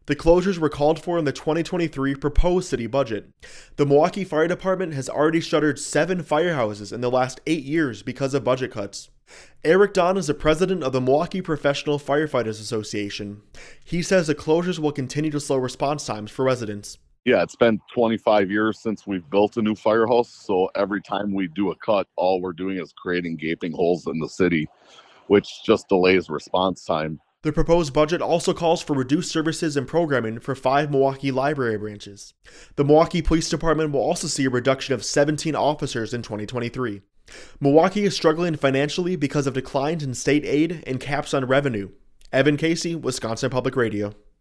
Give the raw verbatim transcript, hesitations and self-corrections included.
The closures were called for in the twenty twenty-three proposed city budget. The Milwaukee Fire Department has already shuttered seven firehouses in the last eight years because of budget cuts. Eric Don is the president of the Milwaukee Professional Firefighters Association. He says the closures will continue to slow response times for residents. Yeah, it's been twenty-five years since we've built a new firehouse, so every time we do a cut, all we're doing is creating gaping holes in the city, which just delays response time. The proposed budget also calls for reduced services and programming for five Milwaukee library branches. The Milwaukee Police Department will also see a reduction of seventeen officers in twenty twenty-three. Milwaukee is struggling financially because of declines in state aid and caps on revenue. Evan Casey, Wisconsin Public Radio.